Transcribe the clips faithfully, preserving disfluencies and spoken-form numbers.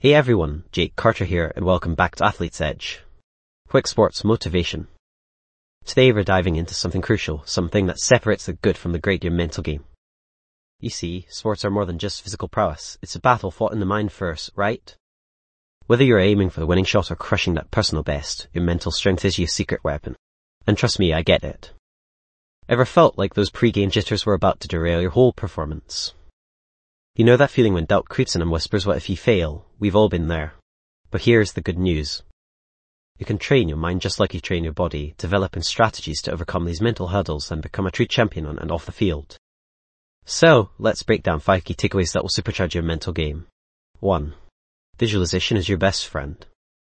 Hey everyone, Jake Carter here and welcome back to Athlete's Edge. Quick Sports Motivation. Today we're diving into something crucial, something that separates the good from the great, your mental game. You see, sports are more than just physical prowess, it's a battle fought in the mind first, right? Whether you're aiming for the winning shot or crushing that personal best, your mental strength is your secret weapon. And trust me, I get it. Ever felt like those pre-game jitters were about to derail your whole performance? You know that feeling when doubt creeps in and whispers, what if you fail? We've all been there. But here's the good news. You can train your mind just like you train your body, developing strategies to overcome these mental hurdles and become a true champion on and off the field. So, let's break down five key takeaways that will supercharge your mental game. one. Visualization is your best friend.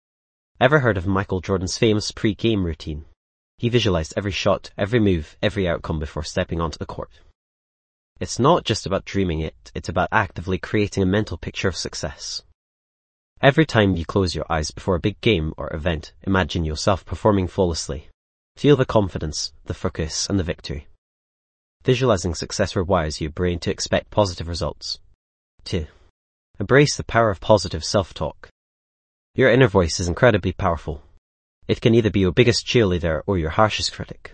Ever heard of Michael Jordan's famous pre-game routine? He visualized every shot, every move, every outcome before stepping onto the court. It's not just about dreaming it, it's about actively creating a mental picture of success. Every time you close your eyes before a big game or event, imagine yourself performing flawlessly. Feel the confidence, the focus, and the victory. Visualizing success rewires your brain to expect positive results. two. Embrace the power of positive self-talk. Your inner voice is incredibly powerful. It can either be your biggest cheerleader or your harshest critic.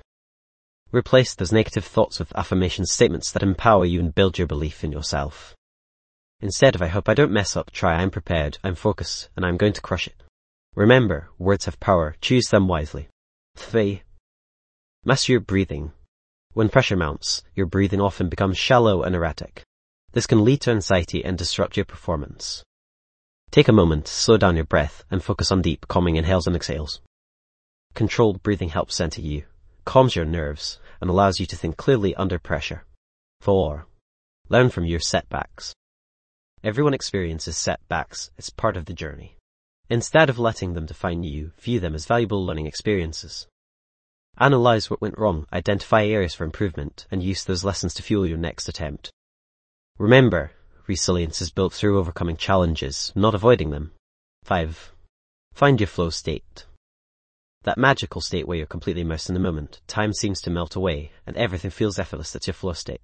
Replace those negative thoughts with affirmation statements that empower you and build your belief in yourself. Instead of I hope I don't mess up, try I'm prepared, I'm focused, and I'm going to crush it. Remember, words have power, choose them wisely. three. Master your breathing. When pressure mounts, your breathing often becomes shallow and erratic. This can lead to anxiety and disrupt your performance. Take a moment, slow down your breath, and focus on deep, calming inhales and exhales. Controlled breathing helps center you, calms your nerves, and allows you to think clearly under pressure. four. Learn from your setbacks. Everyone experiences setbacks, it's part of the journey. Instead of letting them define you, view them as valuable learning experiences. Analyze what went wrong, identify areas for improvement, and use those lessons to fuel your next attempt. Remember, resilience is built through overcoming challenges, not avoiding them. five. Find your flow state. That magical state where you're completely immersed in the moment, time seems to melt away, and everything feels effortless. That's your flow state.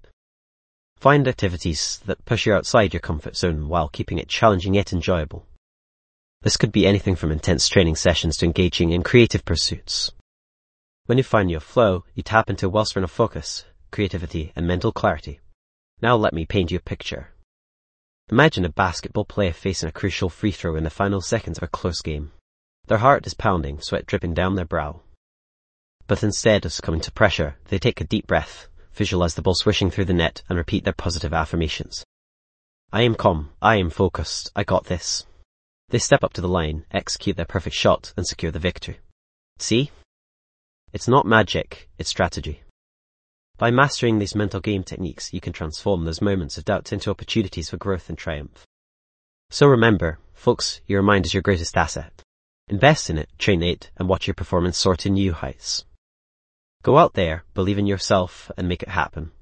Find activities that push you outside your comfort zone while keeping it challenging yet enjoyable. This could be anything from intense training sessions to engaging in creative pursuits. When you find your flow, you tap into a wellspring of focus, creativity, and mental clarity. Now let me paint you a picture. Imagine a basketball player facing a crucial free throw in the final seconds of a close game. Their heart is pounding, sweat dripping down their brow. But instead of succumbing to pressure, they take a deep breath, visualize the ball swishing through the net, and repeat their positive affirmations. I am calm, I am focused, I got this. They step up to the line, execute their perfect shot, and secure the victory. See? It's not magic, it's strategy. By mastering these mental game techniques, you can transform those moments of doubt into opportunities for growth and triumph. So remember, folks, your mind is your greatest asset. Invest in it, train it, and watch your performance soar to new heights. Go out there, believe in yourself, and make it happen.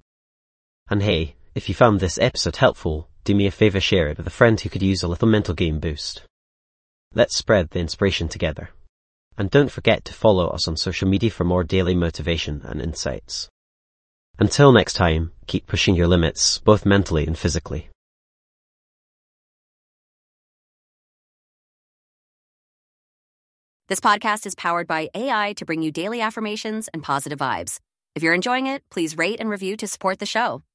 And hey, if you found this episode helpful, do me a favor, share it with a friend who could use a little mental game boost. Let's spread the inspiration together. And don't forget to follow us on social media for more daily motivation and insights. Until next time, keep pushing your limits, both mentally and physically. This podcast is powered by A I to bring you daily affirmations and positive vibes. If you're enjoying it, please rate and review to support the show.